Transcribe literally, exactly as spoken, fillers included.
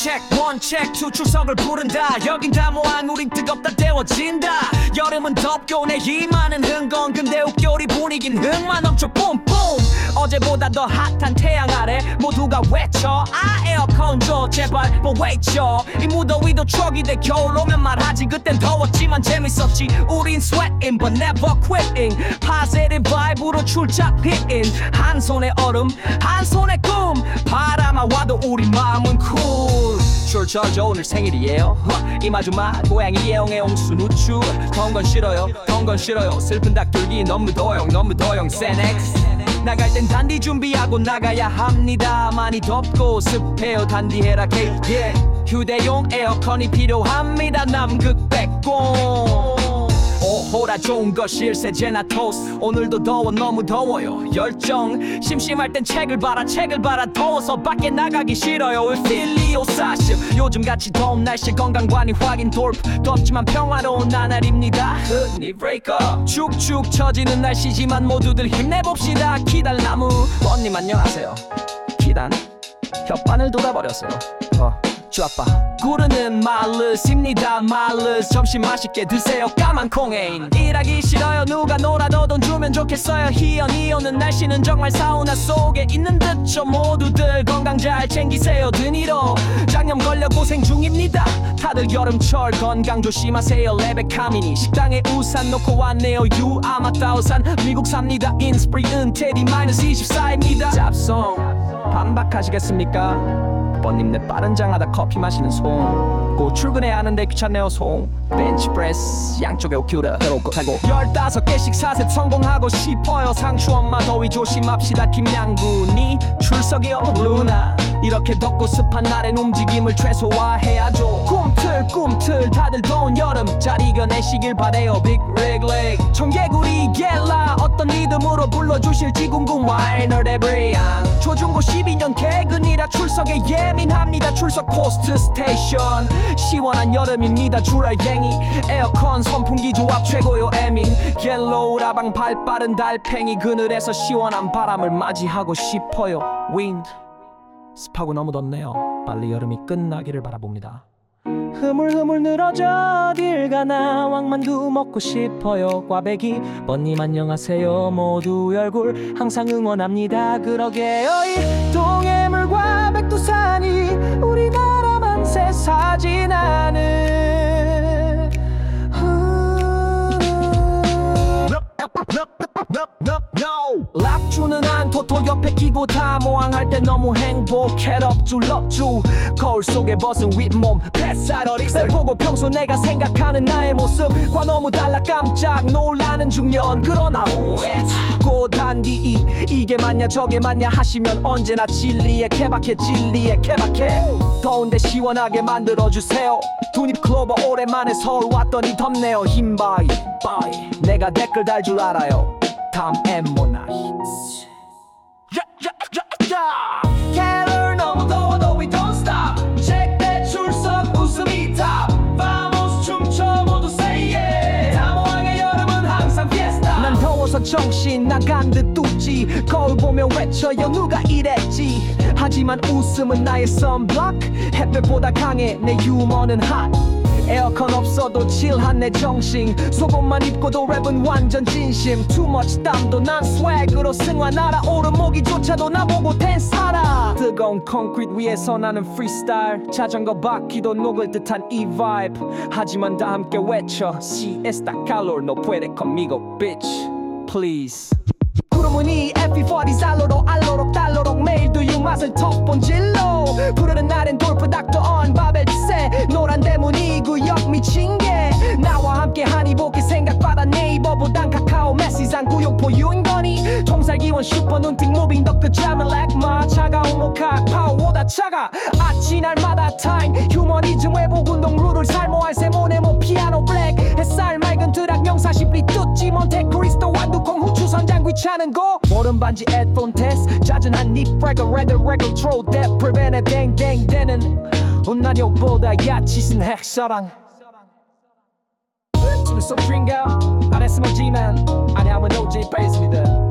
check one check two 출석을 부른다. 여긴 담호한 우린 뜨겁다 데워진다. 여름은 덥고 내 희망은 흥건 근데 웃겨리 분위긴 흥만 넘쳐 뿜뿜. 어제보다 더 핫한 태양 아래 모두가 외쳐 아 에어컨 줘 제발 뭐 외쳐. 이 무더위도 추억이 돼 겨울 오면 말하지. 그땐 더웠지만 재밌었지. 우린 sweating but never quitting. positive vibe으로 출작 hitting. 한 손에 얼음 한 손에 꿈. 바람아 와도 우리 마음은 cool. 출처저 오늘 생일이에요. 이마주마 고양이 예영의 옹수누추. 더운 건 싫어요 더운 건 싫어요. 슬픈 닭들기 너무 더용 너무 더용 세넥스. 나갈 땐 단디 준비하고 나가야 합니다. 많이 덥고 습해요 단디해라 케이크. yeah. 휴대용 에어컨이 필요합니다. 남극 백공. 오호라 좋은 거 실세제나 토스. 오늘도 더워 너무 더워요 열정. 심심할 땐 책을 봐라 책을 봐라. 더워서 밖에 나가기 싫어요 필리오 사십. 요즘같이 더운 날씨 건강관리 확인 돌프. 덥지만 평화로운 나날입니다. 흔히 breakup. 축축 처지는 날씨지만 모두들 힘내봅시다. 키달나무 번님 안녕하세요. 키단 혓바늘 돌아버렸어요. 어. 쭈아빠 구르는 말르십니다. 말르 점심 맛있게 드세요. 까만 콩에인 일하기 싫어요. 누가 놀아도 돈 주면 좋겠어요. 희연이 오는 날씨는 정말 사우나 속에 있는 듯죠. 모두들 건강 잘 챙기세요. 드니로 장염 걸려 고생 중입니다. 다들 여름철 건강 조심하세요. 레베카미니 식당에 우산 놓고 왔네요. 유 아마따우산 미국 삽니다. 인스프리는 테디 마이너스 이십사입니다. 짭송 반박하시겠습니까? 번님 내 빠른 장하다 커피 마시는 송. 고 출근해야 하는데 귀찮네요 송. 벤치프레스 양쪽에 오큐라 해놓고 타고 열다섯 개씩 사세 성공하고 싶어요. 상추 엄마 더위 조심합시다. 김양군이 출석이요 루나. 이렇게 덥고 습한 날엔 움직임을 최소화해야죠. 꿈틀 꿈틀 다들 더운 여름 잘 이겨내시길 바래요. 빅리그레이 청개구리 겔라 어떤 리듬으로 불러주실지 궁금. 와이너 에브리안 초중고 십이 년 개근이라 출석에 예민합니다. 출석 코스트 스테이션 시원한 여름입니다. 줄알갱이 에어컨 선풍기 조합 최고요. 에밍 옐로우 라방 발빠른 달팽이 그늘에서 시원한 바람을 맞이하고 싶어요. 윈드 습하고 너무 덥네요. 빨리 여름이 끝나기를 바라봅니다. 흐물흐물 늘어져 어딜 가나 왕만두 먹고 싶어요. 꽈배기 번님 안녕하세요. 모두 얼굴 항상 응원합니다. 그러게요 이 동해물과 백두산이 우리나라 만세 사진하는 락주는 한 토토 옆에 끼고 다 모항할 때 너무 행복해. 럽주 럽주 거울 속에 벗은 윗몸 뱃살 어릿살 보고 평소 내가 생각하는 나의 모습과 너무 달라 깜짝 놀라는 중년. 그러나 후회하고 단디 이 이게 맞냐 저게 맞냐 하시면 언제나 진리에 케바케 진리에 케바케. 더운데 시원하게 만들어주세요. 두닙 클로버 오랜만에 서울 왔더니 덥네요. 힘바이 바이 내가 댓글 달 줄 알아요. 다음 엠모나 히츠 캘러 너무 더워도 we don't stop. 책대 출석 웃음이 탑 Vamos 춤춰 모두 say yeah. 담호항의 여름은 항상 fiesta. 난 더워서 정신 나간 듯 뚝지. 거울 보며 외쳐요 누가 이랬지. 하지만 웃음은 나의 sunblock. 햇볕보다 강해 내 유머는 hot. 에어컨 없어도 칠한 내 정신. 속옷만 입고도 랩은 완전 진심. Too much 땀도 난 swag으로 승화 날아오른 모기조차도 나보고 댄스하라. 뜨거운 콘크리트 위에서 나는 freestyle. 자전거 바퀴도 녹을 듯한 이 vibe. 하지만 다 함께 외쳐 Si esta calor no puede conmigo bitch please. 구름은 이 에프 사십 살로로 알로록 달로록 매일도 육맛을 턱본질로. 푸르른 날엔 돌프 닥터 언 바벨 세 노란 대문이 구역 미친게. 나와 함께 하니 복귀 생각보다 네이버보단 카카오 메시장 구용포 윤건이. 총살기원 슈퍼 눈팅 무빙 덕트 잠은 렉마. 차가운 모카 파워보다 차가 아치 날마다 타임. 휴머니즘 외복 운동 룰을 살모할 세모네모 피아노 블랙. 햇살 맑은 드락 영사십 리 뚜찌 몬테크리스토 완두콩 후추 선장 귀찮은 거. 모른 반지 헤드폰 테스트 잦은 한입 브레거 레드 레거 트로 대 프리벤에 댕댕대는 온난력보다 야치신 핵사랑. So drink out 안 했으면 Gman 아니 하면 오제이 베이스입니다.